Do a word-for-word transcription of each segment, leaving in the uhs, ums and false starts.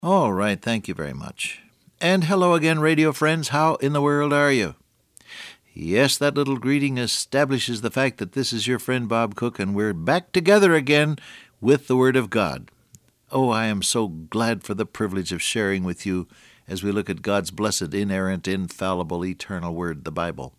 All right, thank you very much. And hello again, radio friends. How in the world are you? Yes, that little greeting establishes the fact that this is your friend Bob Cook, and we're back together again with the Word of God. Oh, I am so glad for the privilege of sharing with you as we look at God's blessed, inerrant, infallible, eternal Word, the Bible.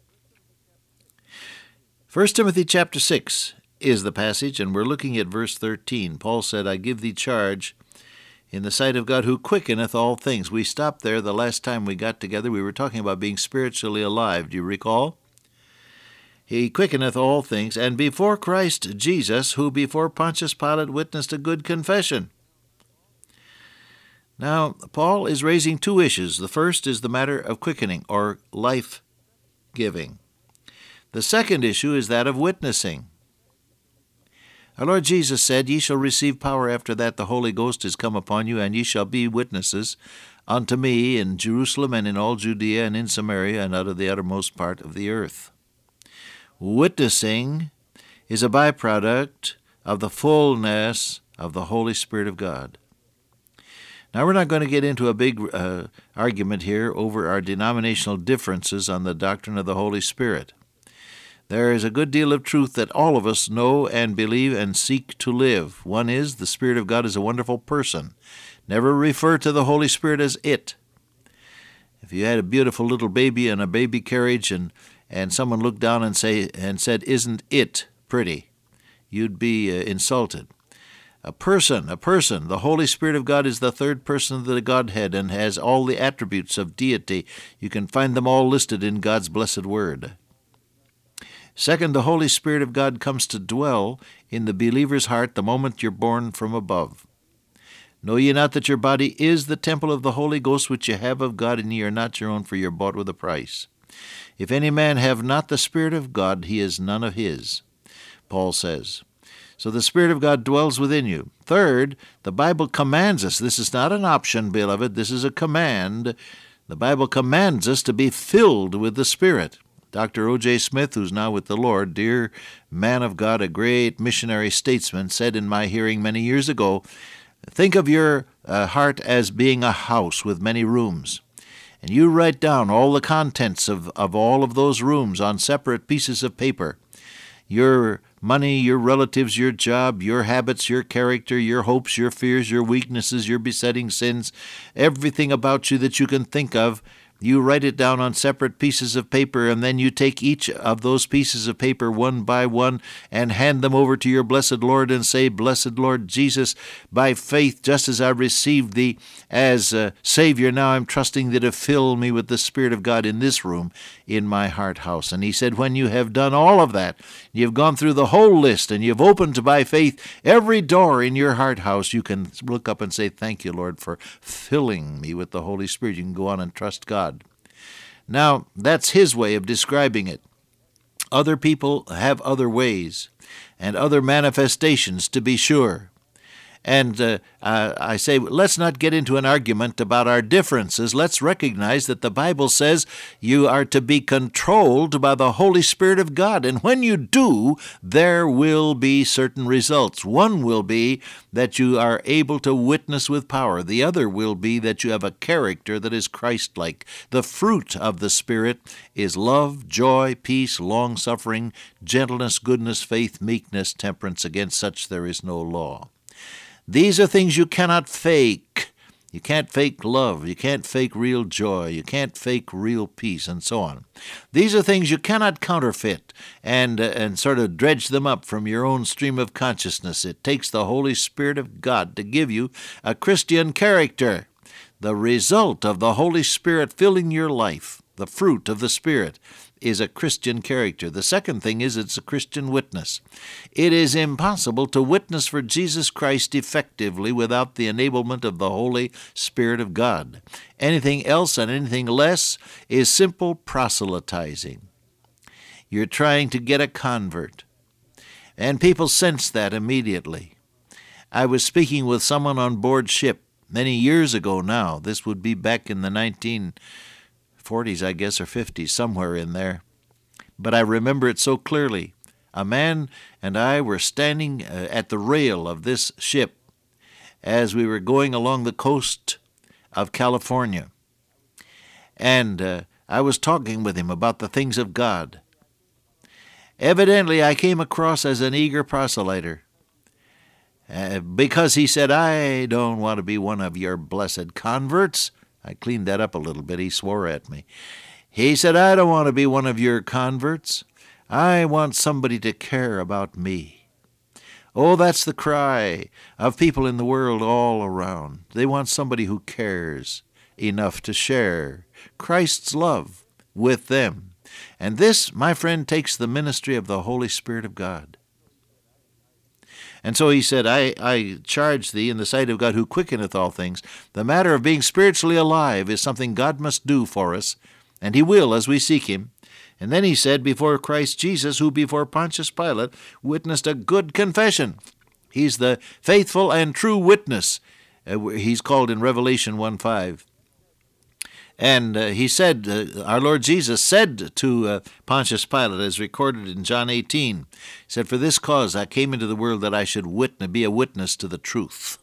First Timothy chapter six is the passage, and we're looking at verse thirteen. Paul said, I give thee charge in the sight of God who quickeneth all things. We stopped there the last time we got together. We were talking about being spiritually alive. Do you recall? He quickeneth all things, and before Christ Jesus, who before Pontius Pilate witnessed a good confession. Now, Paul is raising two issues. The first is the matter of quickening, or life-giving. The second issue is that of witnessing. Our Lord Jesus said, Ye shall receive power after that the Holy Ghost is come upon you, and ye shall be witnesses unto me in Jerusalem and in all Judea and in Samaria and out of the uttermost part of the earth. Witnessing is a byproduct of the fullness of the Holy Spirit of God. Now, we're not going to get into a big uh, argument here over our denominational differences on the doctrine of the Holy Spirit. There is a good deal of truth that all of us know and believe and seek to live. One is, the Spirit of God is a wonderful person. Never refer to the Holy Spirit as it. If you had a beautiful little baby in a baby carriage and, and someone looked down and say and said, Isn't it pretty? You'd be uh, insulted. A person, a person, the Holy Spirit of God is the third person of the Godhead and has all the attributes of deity. You can find them all listed in God's blessed Word. Second, the Holy Spirit of God comes to dwell in the believer's heart the moment you're born from above. Know ye not that your body is the temple of the Holy Ghost which ye have of God, and ye are not your own, for ye are bought with a price? If any man have not the Spirit of God, he is none of his, Paul says. So the Spirit of God dwells within you. Third, the Bible commands us. This is not an option, beloved. This is a command. The Bible commands us to be filled with the Spirit. Doctor O J Smith, who's now with the Lord, dear man of God, a great missionary statesman, said in my hearing many years ago, think of your uh, heart as being a house with many rooms. And you write down all the contents of, of all of those rooms on separate pieces of paper. Your money, your relatives, your job, your habits, your character, your hopes, your fears, your weaknesses, your besetting sins, everything about you that you can think of. You write it down on separate pieces of paper, and then you take each of those pieces of paper one by one and hand them over to your blessed Lord and say, Blessed Lord Jesus, by faith, just as I received thee as a Savior, now I'm trusting thee to fill me with the Spirit of God in this room, in my heart house. And he said, when you have done all of that, you've gone through the whole list, and you've opened by faith every door in your heart house, you can look up and say, Thank you, Lord, for filling me with the Holy Spirit. You can go on and trust God. Now, that's his way of describing it. Other people have other ways and other manifestations, to be sure. And uh, uh, I say, let's not get into an argument about our differences. Let's recognize that the Bible says you are to be controlled by the Holy Spirit of God. And when you do, there will be certain results. One will be that you are able to witness with power. The other will be that you have a character that is Christ-like. The fruit of the Spirit is love, joy, peace, long-suffering, gentleness, goodness, faith, meekness, temperance. Against such there is no law. These are things you cannot fake. You can't fake love. You can't fake real joy. You can't fake real peace, and so on. These are things you cannot counterfeit and uh, and sort of dredge them up from your own stream of consciousness. It takes the Holy Spirit of God to give you a Christian character. The result of the Holy Spirit filling your life, the fruit of the Spirit, is a Christian character. The second thing is it's a Christian witness. It is impossible to witness for Jesus Christ effectively without the enablement of the Holy Spirit of God. Anything else and anything less is simple proselytizing. You're trying to get a convert. And people sense that immediately. I was speaking with someone on board ship many years ago now. This would be back in the nineteen forties, I guess, or fifties, somewhere in there. But I remember it so clearly. A man and I were standing uh, at the rail of this ship as we were going along the coast of California. And uh, I was talking with him about the things of God. Evidently, I came across as an eager proselyter. Uh, because he said, I don't want to be one of your blessed converts. I cleaned that up a little bit. He swore at me. He said, I don't want to be one of your converts. I want somebody to care about me. Oh, that's the cry of people in the world all around. They want somebody who cares enough to share Christ's love with them. And this, my friend, takes the ministry of the Holy Spirit of God. And so he said, I, I charge thee in the sight of God who quickeneth all things. The matter of being spiritually alive is something God must do for us, and he will as we seek him. And then he said, before Christ Jesus, who before Pontius Pilate witnessed a good confession. He's the faithful and true witness. Uh, he's called in Revelation one five. And uh, he said, uh, our Lord Jesus said to uh, Pontius Pilate, as recorded in John eighteen, he said, for this cause I came into the world that I should witness, be a witness to the truth.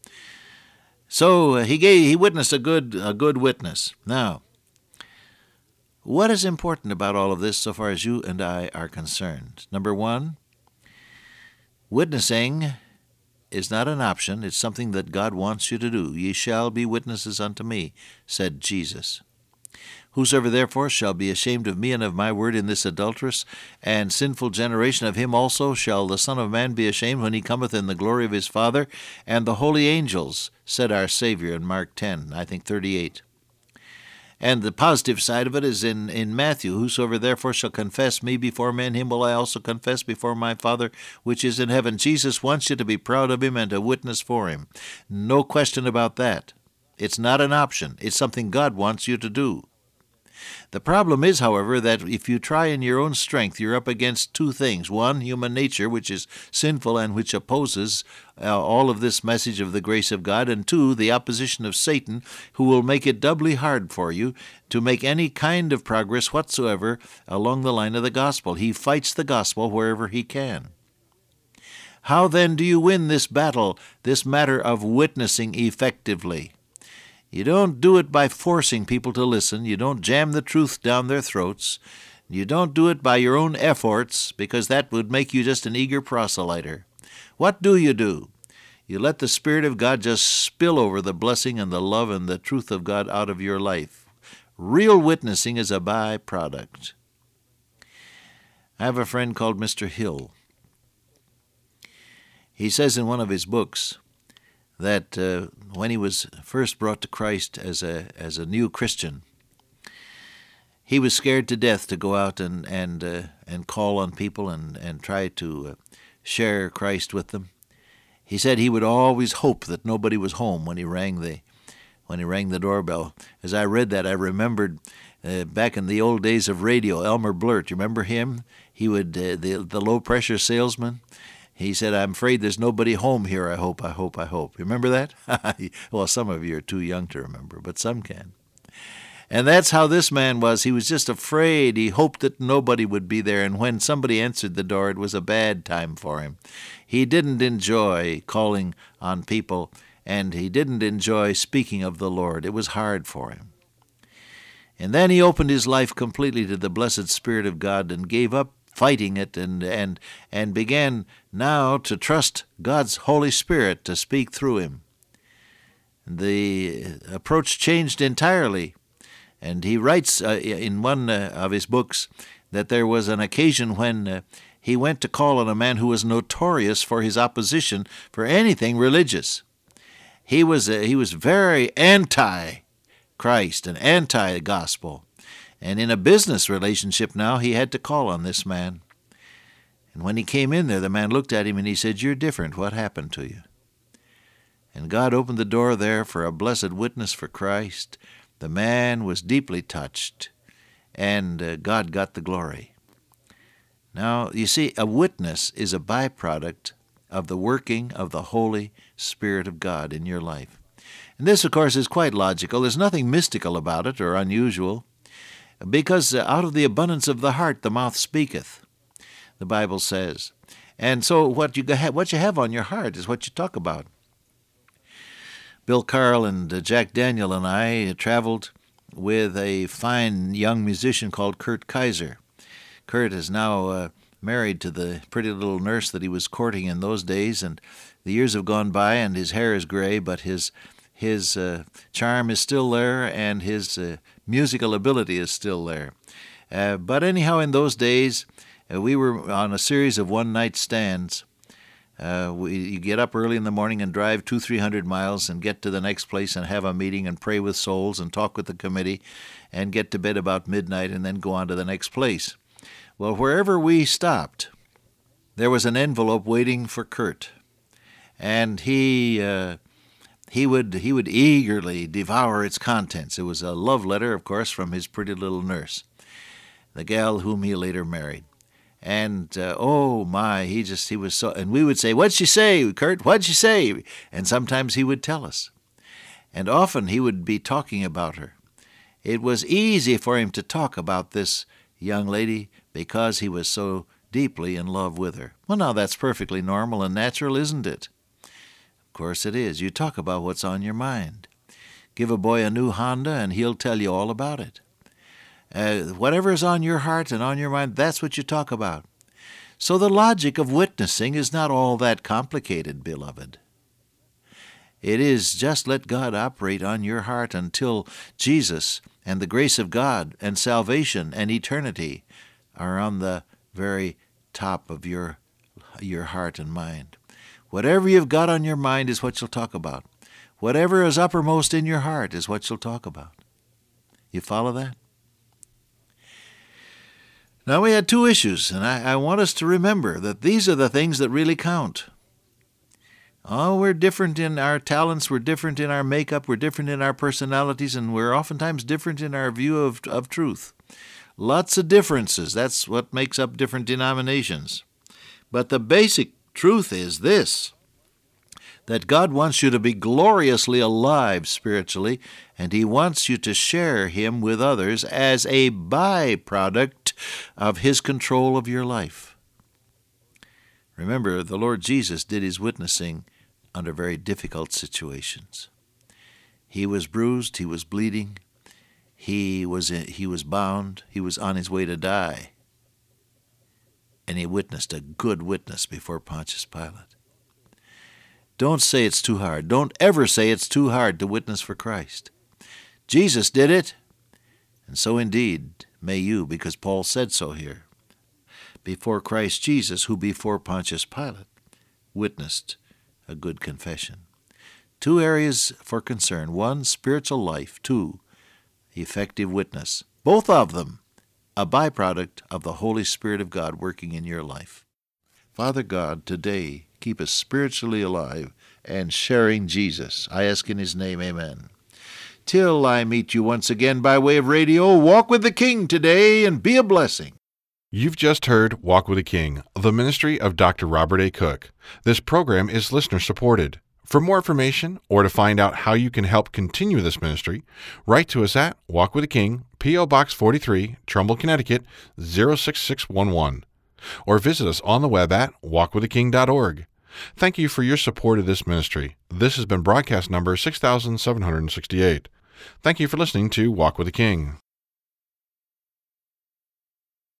So uh, he gave, he witnessed a good, a good witness. Now, what is important about all of this so far as you and I are concerned? Number one, witnessing is not an option. It's something that God wants you to do. Ye shall be witnesses unto me, said Jesus. Whosoever therefore shall be ashamed of me and of my word in this adulterous and sinful generation, of him also shall the Son of Man be ashamed when he cometh in the glory of his Father and the holy angels, said our Savior in Mark ten, I think thirty-eight. And the positive side of it is in, in Matthew, whosoever therefore shall confess me before men, him will I also confess before my Father which is in heaven. Jesus wants you to be proud of him and to witness for him. No question about that. It's not an option. It's something God wants you to do. The problem is, however, that if you try in your own strength, you're up against two things. One, human nature, which is sinful and which opposes uh, all of this message of the grace of God. And two, the opposition of Satan, who will make it doubly hard for you to make any kind of progress whatsoever along the line of the gospel. He fights the gospel wherever he can. How then do you win this battle, this matter of witnessing effectively? You don't do it by forcing people to listen. You don't jam the truth down their throats. You don't do it by your own efforts, because that would make you just an eager proselyter. What do you do? You let the Spirit of God just spill over the blessing and the love and the truth of God out of your life. Real witnessing is a byproduct. I have a friend called Mister Hill. He says in one of his books that uh, when he was first brought to Christ as a as a new Christian, he was scared to death to go out and and uh, and call on people and and try to uh, share Christ with them. He said he would always hope that nobody was home when he rang the when he rang the doorbell. As I read that, I remembered uh, back in the old days of radio, Elmer Blurt. You remember him? He would uh, the the low pressure salesman. He said, I'm afraid there's nobody home here. I hope, I hope, I hope. You remember that? Well, some of you are too young to remember, but some can. And that's how this man was. He was just afraid. He hoped that nobody would be there. And when somebody answered the door, it was a bad time for him. He didn't enjoy calling on people, and he didn't enjoy speaking of the Lord. It was hard for him. And then he opened his life completely to the blessed Spirit of God and gave up fighting it and and and began now to trust God's Holy Spirit to speak through him. The approach changed entirely, and he writes uh, in one uh, of his books that there was an occasion when uh, he went to call on a man who was notorious for his opposition for anything religious. He was uh, he was very anti-Christ and anti-gospel. And in a business relationship now, he had to call on this man. And when he came in there, the man looked at him and he said, you're different. What happened to you? And God opened the door there for a blessed witness for Christ. The man was deeply touched, and uh, God got the glory. Now, you see, a witness is a byproduct of the working of the Holy Spirit of God in your life. And this, of course, is quite logical. There's nothing mystical about it or unusual. Because out of the abundance of the heart the mouth speaketh, the Bible says. And so what you have, what you have on your heart is what you talk about. Bill Carl and uh, Jack Daniel and I traveled with a fine young musician called Kurt Kaiser. Kurt is now uh, married to the pretty little nurse that he was courting in those days, and the years have gone by, and his hair is gray, but his his uh, charm is still there, and his uh, musical ability is still there. Uh, but anyhow, in those days, uh, we were on a series of one-night stands. Uh, we, you get up early in the morning and drive two, three hundred miles and get to the next place and have a meeting and pray with souls and talk with the committee and get to bed about midnight and then go on to the next place. Well, wherever we stopped, there was an envelope waiting for Kurt, and he uh, he would he would eagerly devour its contents. It was a love letter, of course, from his pretty little nurse, the gal whom he later married. And, uh, oh, my, he just, he was so, and we would say, "What'd she say, Kurt? What'd she say?" And sometimes he would tell us. And often he would be talking about her. It was easy for him to talk about this young lady because he was so deeply in love with her. Well, now, that's perfectly normal and natural, isn't it? Of course it is. You talk about what's on your mind. Give a boy a new Honda, and he'll tell you all about it. Uh, whatever is on your heart and on your mind, that's what you talk about. So the logic of witnessing is not all that complicated, beloved. It is just let God operate on your heart until Jesus and the grace of God and salvation and eternity are on the very top of your, your heart and mind. Whatever you've got on your mind is what you'll talk about. Whatever is uppermost in your heart is what you'll talk about. You follow that? Now, we had two issues, and I, I want us to remember that these are the things that really count. Oh, we're different in our talents, we're different in our makeup, we're different in our personalities, and we're oftentimes different in our view of, of truth. Lots of differences. That's what makes up different denominations. But the basic truth is this, that God wants you to be gloriously alive spiritually, and He wants you to share Him with others as a byproduct of His control of your life. Remember, the Lord Jesus did His witnessing under very difficult situations. He was bruised, He was bleeding, He was, he was bound, He was on His way to die, and He witnessed a good witness before Pontius Pilate. Don't say it's too hard. Don't ever say it's too hard to witness for Christ. Jesus did it, and so indeed may you, because Paul said so here. Before Christ Jesus, who before Pontius Pilate witnessed a good confession. Two areas for concern. One, spiritual life. Two, effective witness. Both of them a byproduct of the Holy Spirit of God working in your life. Father God, today, keep us spiritually alive and sharing Jesus. I ask in His name, amen. Till I meet you once again by way of radio, walk with the King today and be a blessing. You've just heard Walk with the King, the ministry of Doctor Robert A. Cook. This program is listener-supported. For more information or to find out how you can help continue this ministry, write to us at Walk with the King, P O. Box forty-three, Trumbull, Connecticut, zero six six one one. Or visit us on the web at walk with the king dot org. Thank you for your support of this ministry. This has been broadcast number six thousand seven hundred sixty-eight. Thank you for listening to Walk with the King.